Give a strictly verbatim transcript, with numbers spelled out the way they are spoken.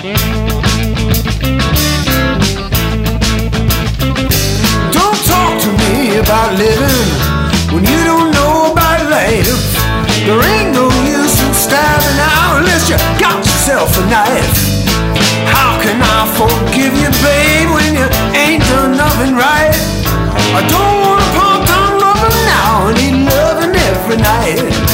Don't talk to me about living when you don't know about life. There ain't no use in stabbing out unless you got yourself a knife. How can I forgive you, babe, when you ain't done nothing right? I don't wanna pump down loving now and eat loving every night.